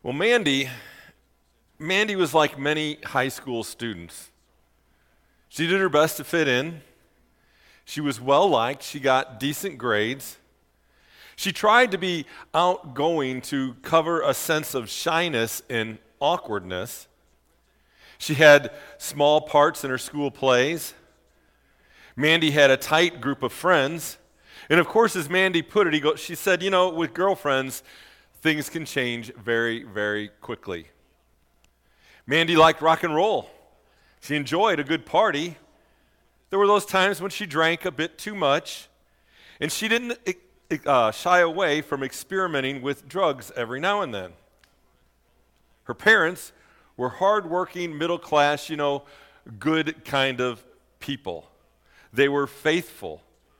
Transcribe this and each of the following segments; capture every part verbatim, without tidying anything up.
Well, Mandy, Mandy was like many high school students. She did her best to fit in. She was well liked. She got decent grades. She tried to be outgoing to cover a sense of shyness and awkwardness. She had small parts in her school plays. Mandy had a tight group of friends. And of course, as Mandy put it, he go, she said, you know, with girlfriends, things can change very, very quickly. Mandy liked rock and roll. She enjoyed a good party. There were those times when she drank a bit too much, and she didn't uh, shy away from experimenting with drugs every now and then. Her parents were hardworking, middle-class, you know, good kind of people. They were faithful.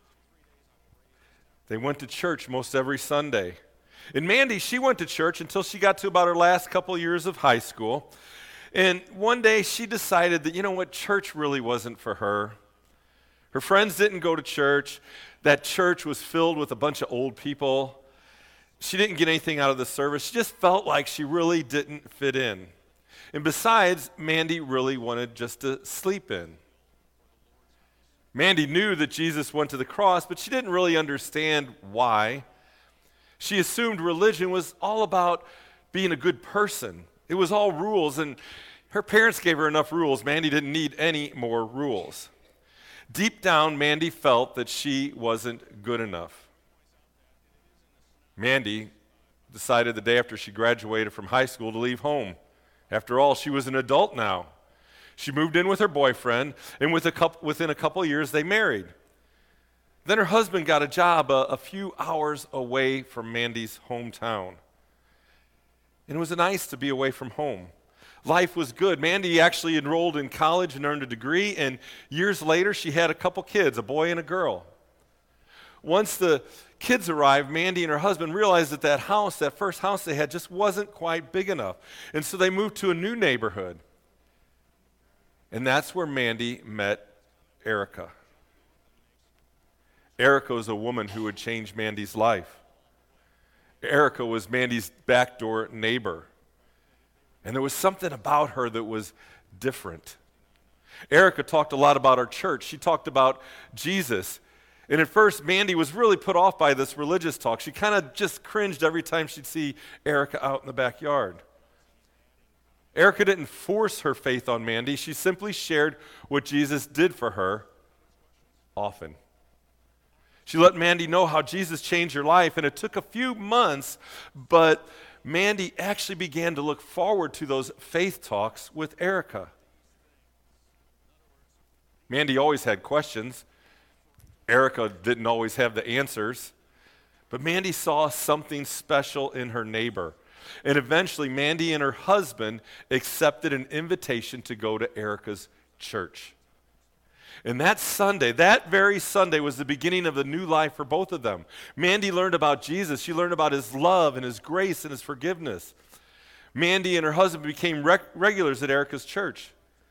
They went to church most every Sunday. And Mandy, she went to church until she got to about her last couple years of high school. And one day she decided that, you know what, church really wasn't for her. Her friends didn't go to church. That church was filled with a bunch of old people. She didn't get anything out of the service. She just felt like she really didn't fit in. And besides, Mandy really wanted just to sleep in. Mandy knew that Jesus went to the cross, but she didn't really understand why. She assumed religion was all about being a good person. It was all rules, and her parents gave her enough rules. Mandy didn't need any more rules. Deep down, Mandy felt that she wasn't good enough. Mandy decided the day after she graduated from high school to leave home. After all, she was an adult now. She moved in with her boyfriend, and with a couple, within a couple of years, they married. Then her husband got a job a, a few hours away from Mandy's hometown. And it was nice to be away from home. Life was good. Mandy actually enrolled in college and earned a degree, and years later, she had a couple kids, a boy and a girl. Once the kids arrived, Mandy and her husband realized that that house, that first house they had, just wasn't quite big enough. And so they moved to a new neighborhood. And that's where Mandy met Erica. Erica was a woman who would change Mandy's life. Erica was Mandy's backdoor neighbor. And there was something about her that was different. Erica talked a lot about our church. She talked about Jesus. And at first, Mandy was really put off by this religious talk. She kind of just cringed every time she'd see Erica out in the backyard. Erica didn't force her faith on Mandy. She simply shared what Jesus did for her often. She let Mandy know how Jesus changed her life, and it took a few months, but Mandy actually began to look forward to those faith talks with Erica. Mandy always had questions. Erica didn't always have the answers, but Mandy saw something special in her neighbor. And eventually, Mandy and her husband accepted an invitation to go to Erica's church. And that Sunday, that very Sunday, was the beginning of a new life for both of them. Mandy learned about Jesus. She learned about his love and his grace and his forgiveness. Mandy and her husband became rec- regulars at Erica's church.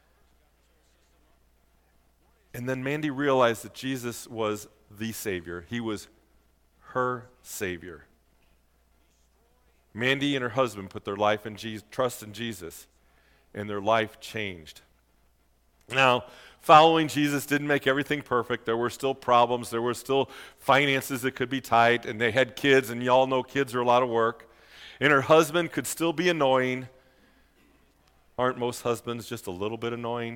And then Mandy realized that Jesus was the Savior. He was her Savior. Mandy and her husband put their life in Jesus, trust in Jesus, and their life changed. Now, following Jesus didn't make everything perfect. There were still problems. There were still finances that could be tight, and they had kids, and y'all know kids are a lot of work. And her husband could still be annoying. Aren't most husbands just a little bit annoying?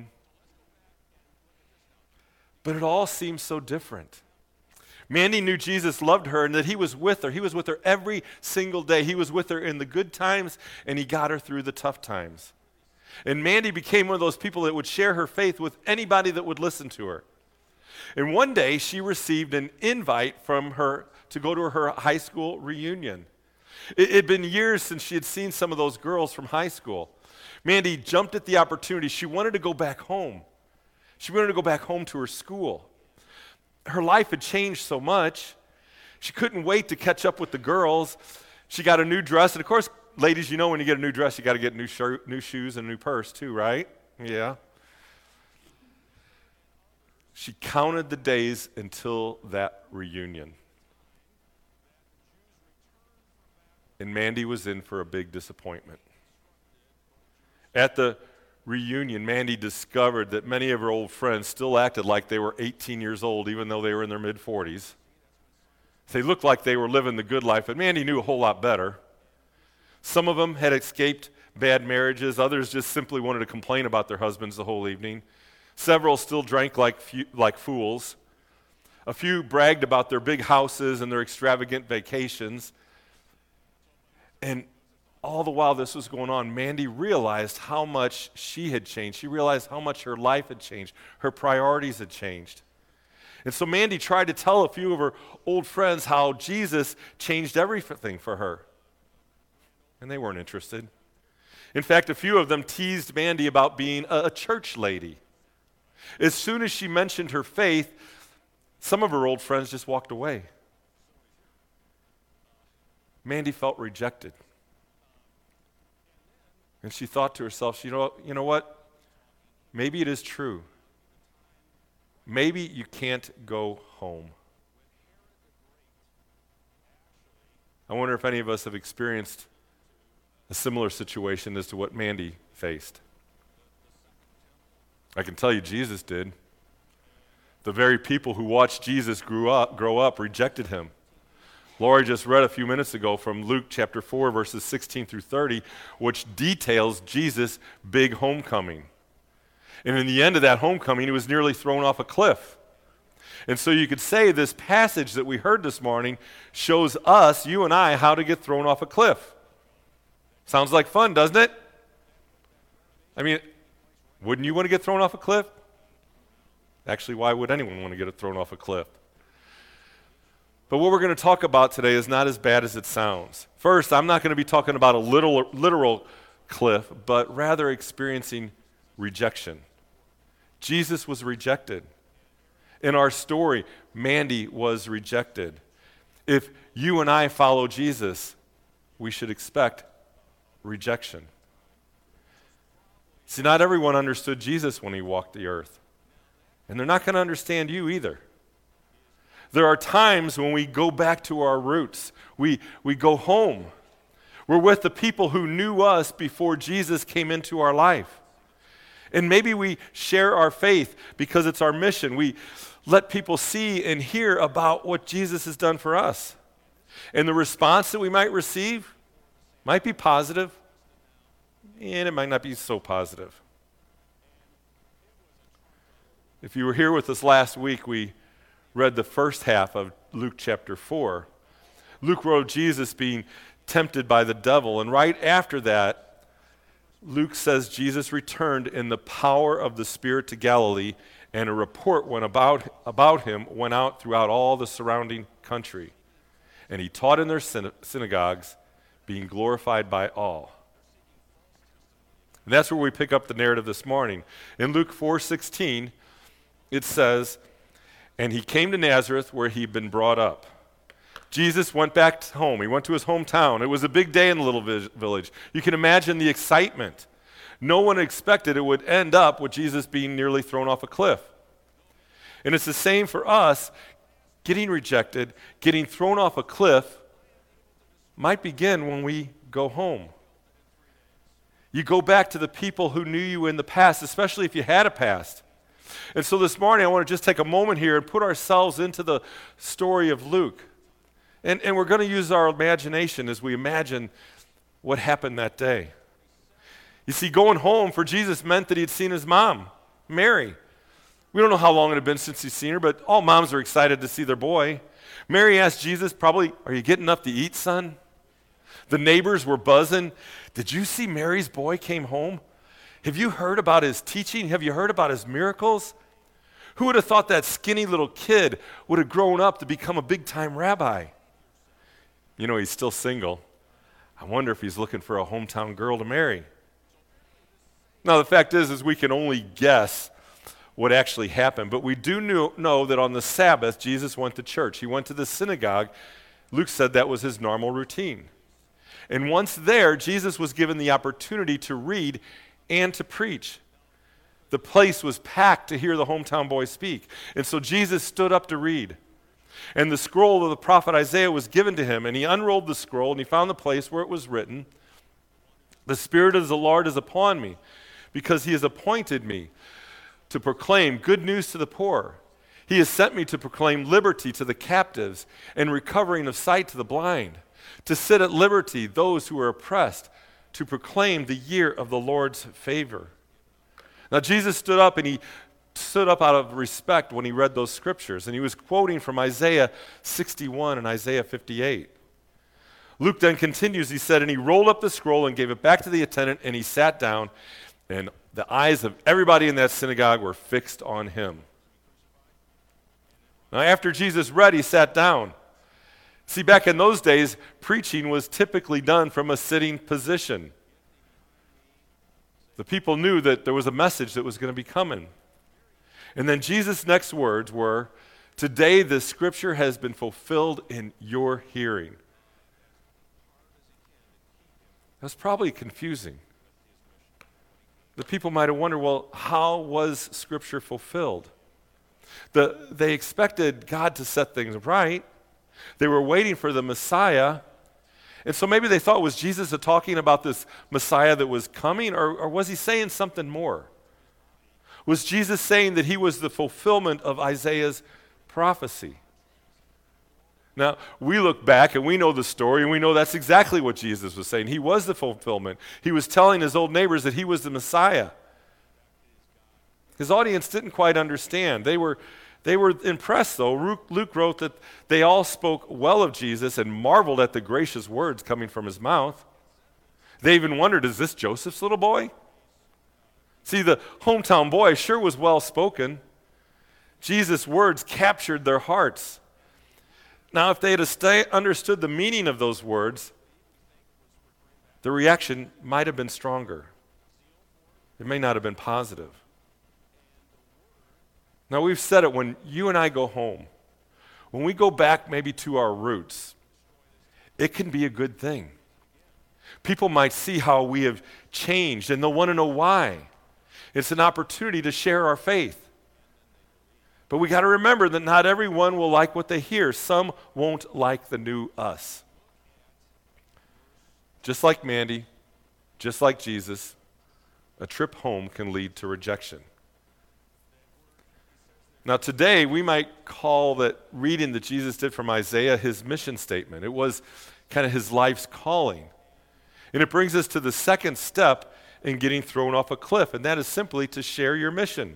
But it all seems so different. Mandy knew Jesus loved her and that he was with her. He was with her every single day. He was with her in the good times, and he got her through the tough times. And Mandy became one of those people that would share her faith with anybody that would listen to her. And one day, she received an invite from her to go to her high school reunion. It had been years since she had seen some of those girls from high school. Mandy jumped at the opportunity. She wanted to go back home. She wanted to go back home to her school. Her life had changed so much. She couldn't wait to catch up with the girls. She got a new dress. And of course, ladies, you know when you get a new dress, you got to get new shirt, new shoes, and a new purse too, right? Yeah. She counted the days until that reunion. and Mandy was in for a big disappointment. At the reunion, Mandy discovered that many of her old friends still acted like they were eighteen years old, even though they were in their mid-forties. They looked like they were living the good life, but Mandy knew a whole lot better. Some of them had escaped bad marriages. Others just simply wanted to complain about their husbands the whole evening. Several still drank like, few, like fools. A few bragged about their big houses and their extravagant vacations. And all the while this was going on, Mandy realized how much she had changed. She realized how much her life had changed. Her priorities had changed. And so Mandy tried to tell a few of her old friends how Jesus changed everything for her. And they weren't interested. In fact, a few of them teased Mandy about being a, a church lady. As soon as she mentioned her faith, some of her old friends just walked away. Mandy felt rejected. And she thought to herself, you know, you know what? Maybe it is true. Maybe you can't go home. I wonder if any of us have experienced a similar situation as to what Mandy faced. I can tell you Jesus did. The very people who watched Jesus grew up, grow up rejected him. Lori just read a few minutes ago from Luke chapter four, verses sixteen through thirty, which details Jesus' big homecoming. And in the end of that homecoming, he was nearly thrown off a cliff. And so you could say this passage that we heard this morning shows us, you and I, how to get thrown off a cliff. Sounds like fun, doesn't it? I mean, wouldn't you want to get thrown off a cliff? Actually, why would anyone want to get thrown off a cliff? But what we're going to talk about today is not as bad as it sounds. First, I'm not going to be talking about a literal, literal cliff, but rather experiencing rejection. Jesus was rejected. In our story, Mandy was rejected. If you and I follow Jesus, we should expect rejection. See, not everyone understood Jesus when he walked the earth. And they're not going to understand you either. There are times when we go back to our roots. We, we go home. We're with the people who knew us before Jesus came into our life. And maybe we share our faith because it's our mission. We let people see and hear about what Jesus has done for us. And the response that we might receive might be positive, and it might not be so positive. If you were here with us last week, we read the first half of Luke chapter four. Luke wrote Jesus being tempted by the devil, and right after that, Luke says Jesus returned in the power of the Spirit to Galilee, and a report went about, about him went out throughout all the surrounding country. And he taught in their syna- synagogues, being glorified by all. And that's where we pick up the narrative this morning. In Luke four sixteen, it says, and he came to Nazareth where he'd been brought up. Jesus went back home. He went to his hometown. It was a big day in the little vi- village. You can imagine the excitement. No one expected it would end up with Jesus being nearly thrown off a cliff. And it's the same for us. Getting rejected, getting thrown off a cliff might begin when we go home. You go back to the people who knew you in the past, especially if you had a past. And so this morning, I want to just take a moment here and put ourselves into the story of Luke. And, and we're going to use our imagination as we imagine what happened that day. You see, going home for Jesus meant that he'd seen his mom, Mary. We don't know how long it had been since he'd seen her, but all moms are excited to see their boy. Mary asked Jesus, probably, are you getting enough to eat, son? The neighbors were buzzing. Did you see Mary's boy came home? Have you heard about his teaching? Have you heard about his miracles? Who would have thought that skinny little kid would have grown up to become a big-time rabbi? You know, he's still single. I wonder if he's looking for a hometown girl to marry. Now, the fact is, is we can only guess what actually happened, but we do know, know that on the Sabbath, Jesus went to church. He went to the synagogue. Luke said that was his normal routine. And once there, Jesus was given the opportunity to read and to preach. The place was packed to hear the hometown boy speak. And so Jesus stood up to read. And the scroll of the prophet Isaiah was given to him, and he unrolled the scroll, and he found the place where it was written, "The Spirit of the Lord is upon me, because he has appointed me to proclaim good news to the poor. He has sent me to proclaim liberty to the captives and recovering of sight to the blind, to set at liberty those who are oppressed, to proclaim the year of the Lord's favor." Now Jesus stood up, and he stood up out of respect when he read those scriptures, and he was quoting from Isaiah sixty-one and Isaiah fifty-eight. Luke then continues, he said, "And he rolled up the scroll and gave it back to the attendant, and he sat down, and the eyes of everybody in that synagogue were fixed on him." Now after Jesus read, he sat down. See, back in those days, preaching was typically done from a sitting position. The people knew that there was a message that was going to be coming. And then Jesus' next words were, "Today this scripture has been fulfilled in your hearing." That's probably confusing. The people might have wondered, well, how was scripture fulfilled? The, they expected God to set things right. They were waiting for the Messiah. And so maybe they thought, was Jesus talking about this Messiah that was coming, or, or was he saying something more? Was Jesus saying that he was the fulfillment of Isaiah's prophecy? Now, we look back and we know the story, and we know that's exactly what Jesus was saying. He was the fulfillment. He was telling his old neighbors that he was the Messiah. His audience didn't quite understand. They were, they were impressed, though. Luke wrote that they all spoke well of Jesus and marveled at the gracious words coming from his mouth. They even wondered, is this Joseph's little boy? See, the hometown boy sure was well spoken. Jesus' words captured their hearts. Now, if they had understood the meaning of those words, the reaction might have been stronger. It may not have been positive. Now, we've said it, when you and I go home, when we go back maybe to our roots, it can be a good thing. People might see how we have changed, and they'll want to know why. It's an opportunity to share our faith. But we got to remember that not everyone will like what they hear. Some won't like the new us. Just like Mandy, just like Jesus, a trip home can lead to rejection. Now today, we might call that reading that Jesus did from Isaiah his mission statement. It was kind of his life's calling. And it brings us to the second step in getting thrown off a cliff, and that is simply to share your mission.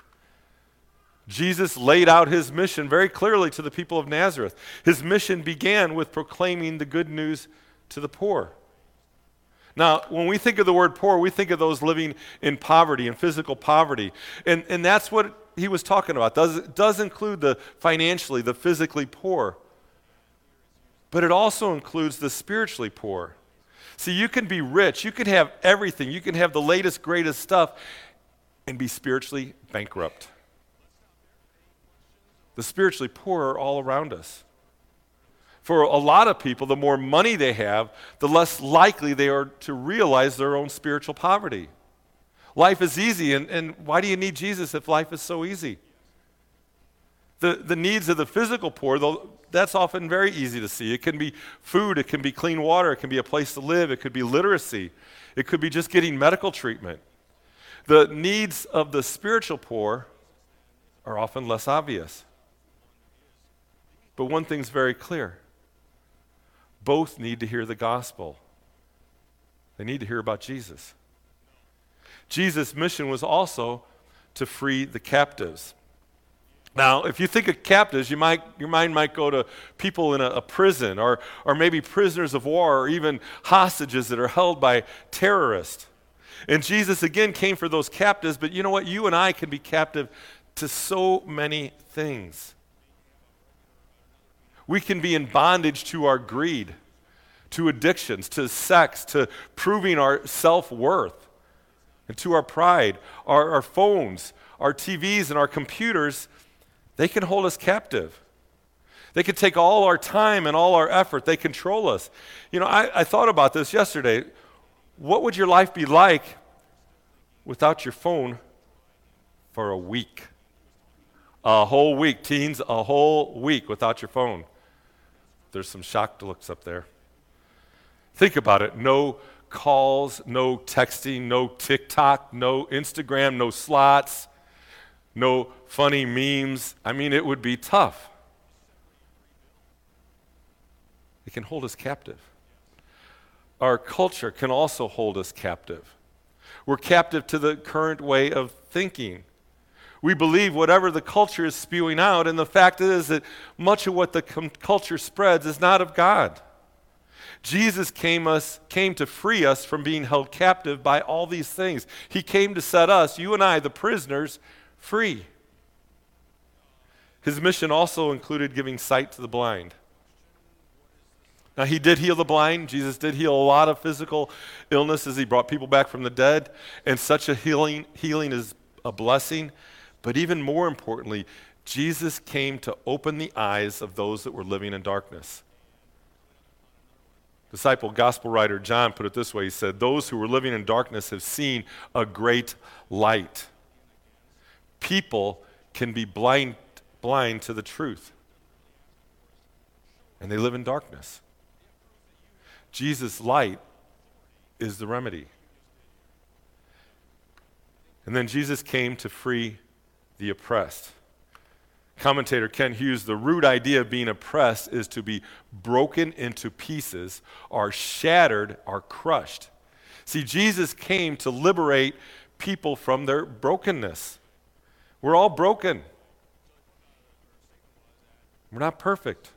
Jesus laid out his mission very clearly to the people of Nazareth. His mission began with proclaiming the good news to the poor. Now, when we think of the word poor, we think of those living in poverty, in physical poverty. And, and that's what he was talking about. Does, it does include the financially, the physically poor. But it also includes the spiritually poor. See, you can be rich, you can have everything, you can have the latest, greatest stuff, and be spiritually bankrupt. The spiritually poor are all around us. For a lot of people, the more money they have, the less likely they are to realize their own spiritual poverty. Life is easy, and, and why do you need Jesus if life is so easy? The, the needs of the physical poor, though, that's often very easy to see. It can be food, it can be clean water, it can be a place to live, it could be literacy, it could be just getting medical treatment. The needs of the spiritual poor are often less obvious. But one thing's very clear. Both need to hear the gospel. They need to hear about Jesus. Jesus' mission was also to free the captives. Now, if you think of captives, you might, your mind might go to people in a, a prison, or, or maybe prisoners of war, or even hostages that are held by terrorists. And Jesus, again, came for those captives, but you know what? You and I can be captive to so many things. We can be in bondage to our greed, to addictions, to sex, to proving our self-worth, and to our pride. Our, our phones, our T Vs, and our computers, they can hold us captive. They can take all our time and all our effort. They control us. You know, I, I thought about this yesterday. What would your life be like without your phone for a week? A whole week. Teens, a whole week without your phone. There's some shocked looks up there. Think about it. No calls, no texting, no TikTok, no Instagram, no slots, no funny memes. I mean, it would be tough. It can hold us captive. Our culture can also hold us captive. We're captive to the current way of thinking. We believe whatever the culture is spewing out, and the fact is that much of what the com- culture spreads is not of God. Jesus came us came to free us from being held captive by all these things. He came to set us, you and I, the prisoners, free. His mission also included giving sight to the blind. Now, he did heal the blind. Jesus did heal a lot of physical illnesses. He brought people back from the dead, and such a healing healing is a blessing. But even more importantly, Jesus came to open the eyes of those that were living in darkness. Disciple, gospel writer John put it this way. He said, "Those who were living in darkness have seen a great light." People can be blind, blind to the truth, and they live in darkness. Jesus' light is the remedy. And then Jesus came to free the oppressed. Commentator Ken Hughes, the root idea of being oppressed is to be broken into pieces, or shattered, or crushed. See, Jesus came to liberate people from their brokenness. We're all broken. We're not perfect.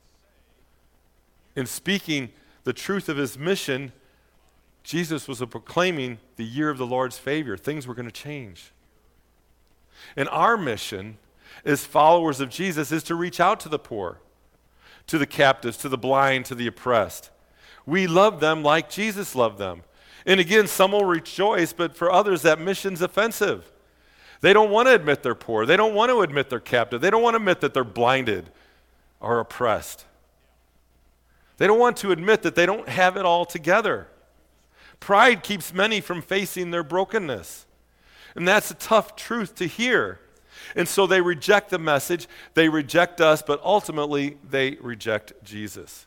In speaking the truth of his mission, Jesus was proclaiming the year of the Lord's favor. Things were going to change. And our mission as followers of Jesus is to reach out to the poor, to the captives, to the blind, to the oppressed. We love them like Jesus loved them. And again, some will rejoice, but for others that mission's offensive. They don't want to admit they're poor. They don't want to admit they're captive. They don't want to admit that they're blinded or oppressed. They don't want to admit that they don't have it all together. Pride keeps many from facing their brokenness. And that's a tough truth to hear. And so they reject the message, they reject us, but ultimately they reject Jesus.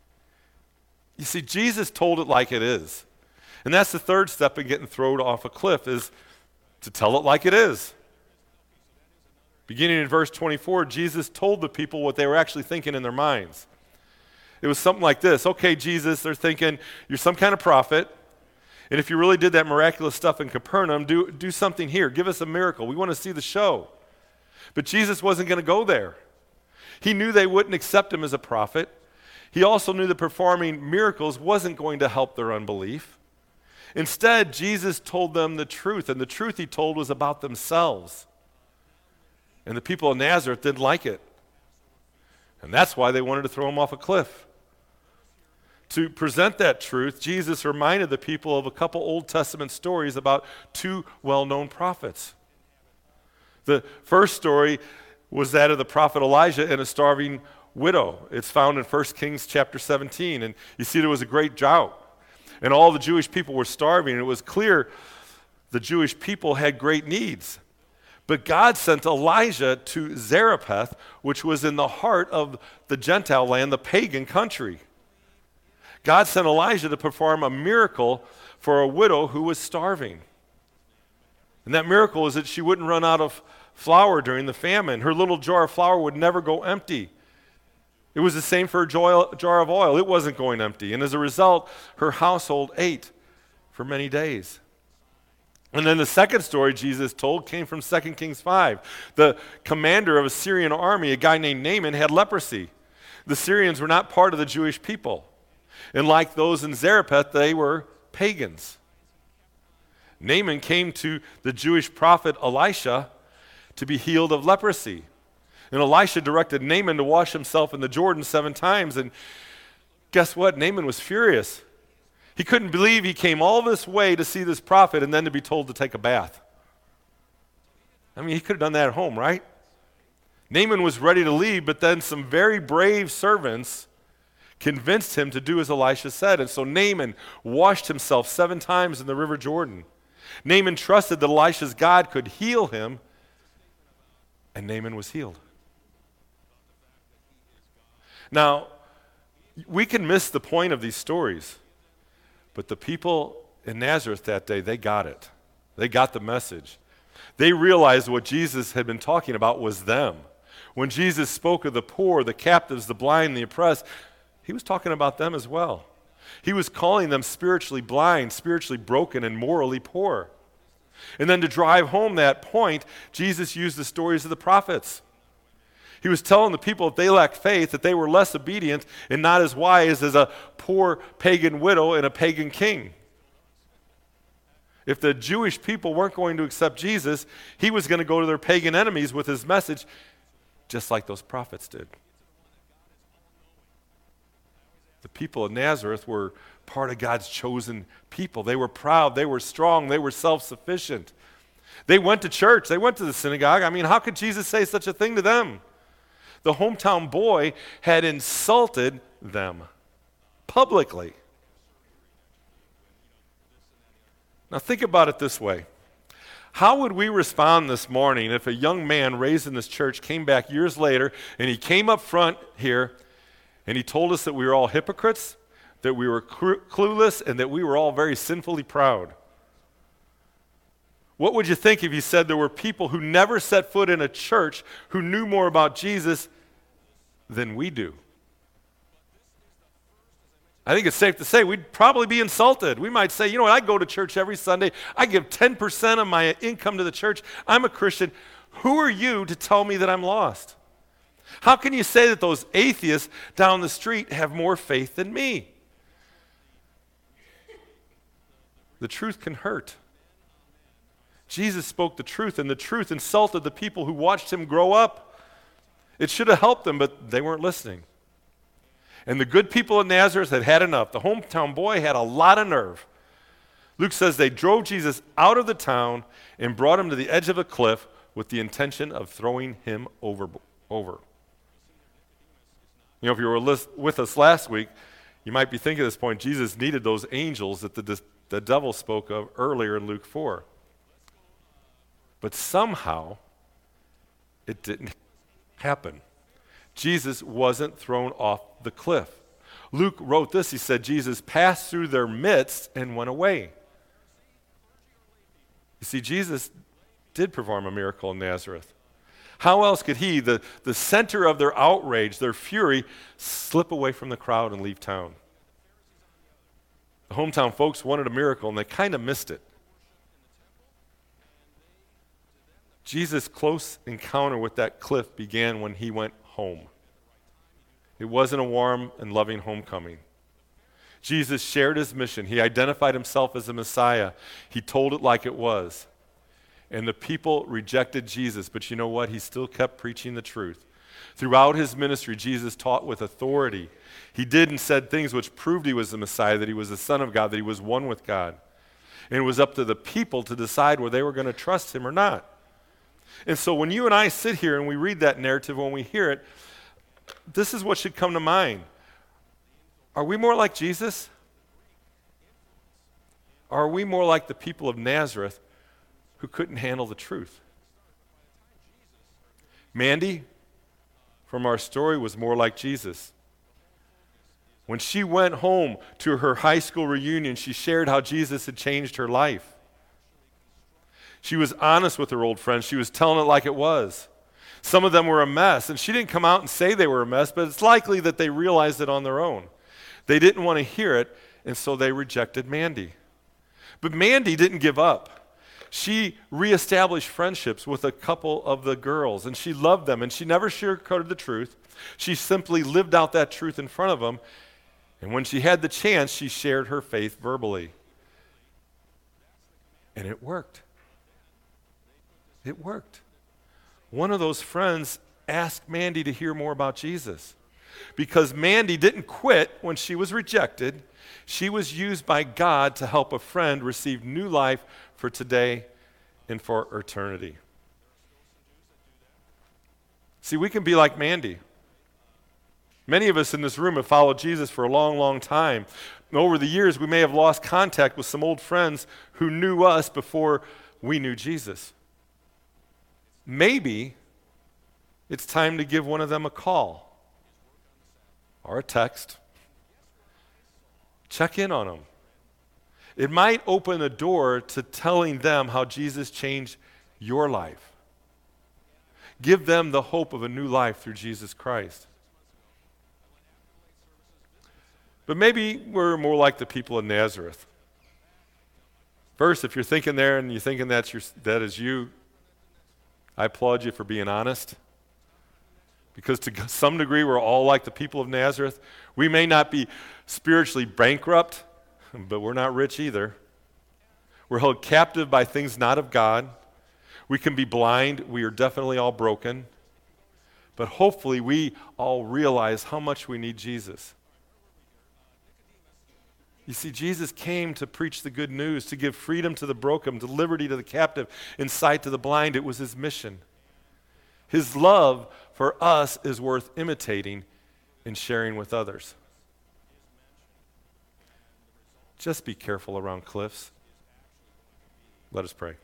You see, Jesus told it like it is. And that's the third step in getting thrown off a cliff, is to tell it like it is. Beginning in verse twenty-four, Jesus told the people what they were actually thinking in their minds. It was something like this. Okay, Jesus, they're thinking, you're some kind of prophet. And if you really did that miraculous stuff in Capernaum, do, do something here. Give us a miracle. We want to see the show. But Jesus wasn't going to go there. He knew they wouldn't accept him as a prophet. He also knew that performing miracles wasn't going to help their unbelief. Instead, Jesus told them the truth, and the truth he told was about themselves. And the people of Nazareth didn't like it. And that's why they wanted to throw him off a cliff. To present that truth, Jesus reminded the people of a couple Old Testament stories about two well-known prophets. The first story was that of the prophet Elijah and a starving widow. It's found in First Kings chapter seventeen. And you see there was a great drought. And all the Jewish people were starving. And it was clear the Jewish people had great needs. But God sent Elijah to Zarephath, which was in the heart of the Gentile land, the pagan country. God sent Elijah to perform a miracle for a widow who was starving. And that miracle was that she wouldn't run out of flour during the famine. Her little jar of flour would never go empty. It was the same for a jar of oil. It wasn't going empty. And as a result, her household ate for many days. And then the second story Jesus told came from Second Kings five. The commander of a Syrian army, a guy named Naaman, had leprosy. The Syrians were not part of the Jewish people. And like those in Zarephath, they were pagans. Naaman came to the Jewish prophet Elisha to be healed of leprosy. And Elisha directed Naaman to wash himself in the Jordan seven times. And guess what? Naaman was furious. He couldn't believe he came all this way to see this prophet and then to be told to take a bath. I mean, he could have done that at home, right? Naaman was ready to leave, but then some very brave servants convinced him to do as Elisha said. And so Naaman washed himself seven times in the river Jordan. Naaman trusted that Elisha's God could heal him. And Naaman was healed. Now, we can miss the point of these stories, but the people in Nazareth that day, they got it. They got the message. They realized what Jesus had been talking about was them. When Jesus spoke of the poor, the captives, the blind, the oppressed, he was talking about them as well. He was calling them spiritually blind, spiritually broken, and morally poor. And then to drive home that point, Jesus used the stories of the prophets. He was telling the people if they lacked faith, that they were less obedient and not as wise as a poor pagan widow and a pagan king. If the Jewish people weren't going to accept Jesus, he was going to go to their pagan enemies with his message, just like those prophets did. The people of Nazareth were part of God's chosen people. They were proud, they were strong, they were self-sufficient. They went to church, they went to the synagogue. I mean, how could Jesus say such a thing to them? The hometown boy had insulted them publicly. Now think about it this way. How would we respond this morning if a young man raised in this church came back years later and he came up front here and he told us that we were all hypocrites, that we were cl- clueless, and that we were all very sinfully proud? What would you think if he said there were people who never set foot in a church who knew more about Jesus than we do? I think it's safe to say we'd probably be insulted. We might say, you know what, I go to church every Sunday. I give ten percent of my income to the church. I'm a Christian. Who are you to tell me that I'm lost? How can you say that those atheists down the street have more faith than me? The truth can hurt. Jesus spoke the truth, and the truth insulted the people who watched him grow up. It should have helped them, but they weren't listening. And the good people of Nazareth had had enough. The hometown boy had a lot of nerve. Luke says they drove Jesus out of the town and brought him to the edge of a cliff with the intention of throwing him over. over. You know, if you were lis- with us last week, you might be thinking at this point, Jesus needed those angels that the, the devil spoke of earlier in Luke four. But somehow, it didn't happen. Jesus wasn't thrown off the cliff. Luke wrote this. He said, Jesus passed through their midst and went away. You see, Jesus did perform a miracle in Nazareth. How else could he, the, the center of their outrage, their fury, slip away from the crowd and leave town? The hometown folks wanted a miracle, and they kind of missed it. Jesus' close encounter with that cliff began when he went home. It wasn't a warm and loving homecoming. Jesus shared his mission. He identified himself as the Messiah. He told it like it was. And the people rejected Jesus, but you know what? He still kept preaching the truth. Throughout his ministry, Jesus taught with authority. He did and said things which proved he was the Messiah, that he was the Son of God, that he was one with God. And it was up to the people to decide whether they were going to trust him or not. And so when you and I sit here and we read that narrative, when we hear it, this is what should come to mind. Are we more like Jesus? Or are we more like the people of Nazareth who couldn't handle the truth? Mandy, from our story, was more like Jesus. When she went home to her high school reunion, she shared how Jesus had changed her life. She was honest with her old friends. She was telling it like it was. Some of them were a mess, and she didn't come out and say they were a mess, but it's likely that they realized it on their own. They didn't want to hear it, and so they rejected Mandy. But Mandy didn't give up. She reestablished friendships with a couple of the girls, and she loved them, and she never sugarcoated the truth. She simply lived out that truth in front of them, and when she had the chance, she shared her faith verbally. And it worked. It worked. One of those friends asked Mandy to hear more about Jesus. Because Mandy didn't quit when she was rejected, she was used by God to help a friend receive new life for today and for eternity. See, we can be like Mandy. Many of us in this room have followed Jesus for a long, long time. Over the years, we may have lost contact with some old friends who knew us before we knew Jesus. Maybe it's time to give one of them a call or a text. Check in on them. It might open a door to telling them how Jesus changed your life. Give them the hope of a new life through Jesus Christ. But maybe we're more like the people of Nazareth. First, if you're thinking there and you're thinking that's your, that is you, I applaud you for being honest. Because to some degree, we're all like the people of Nazareth. We may not be spiritually bankrupt, but we're not rich either. We're held captive by things not of God. We can be blind. We are definitely all broken. But hopefully we all realize how much we need Jesus. You see, Jesus came to preach the good news, to give freedom to the broken, to liberty to the captive, and sight to the blind. It was his mission. His love for us is worth imitating and sharing with others. Just be careful around cliffs. Let us pray.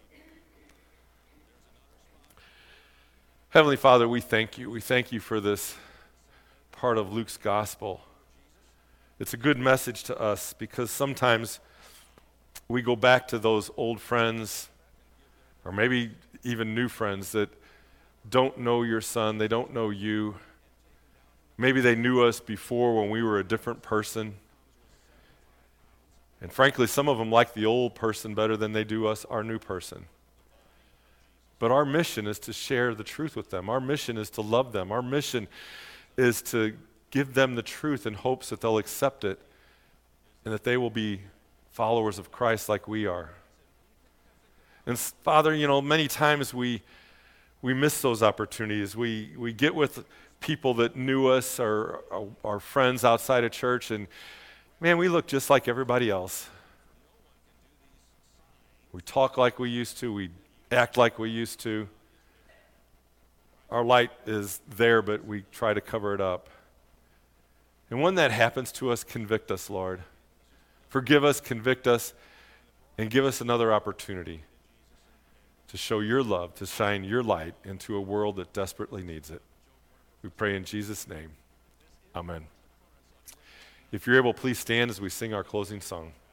Heavenly Father, we thank you. We thank you for this part of Luke's gospel. It's a good message to us because sometimes we go back to those old friends or maybe even new friends that don't know your son, they don't know you. Maybe they knew us before when we were a different person. And frankly, some of them like the old person better than they do us, our new person. But our mission is to share the truth with them. Our mission is to love them. Our mission is to give them the truth in hopes that they'll accept it and that they will be followers of Christ like we are. And Father, you know, many times we we miss those opportunities. We we get with people that knew us or our friends outside of church, and man, we look just like everybody else. We talk like we used to. We act like we used to. Our light is there, but we try to cover it up. And when that happens to us, convict us, Lord. Forgive us, convict us, and give us another opportunity to show your love, to shine your light into a world that desperately needs it. We pray in Jesus' name. Amen. If you're able, please stand as we sing our closing song.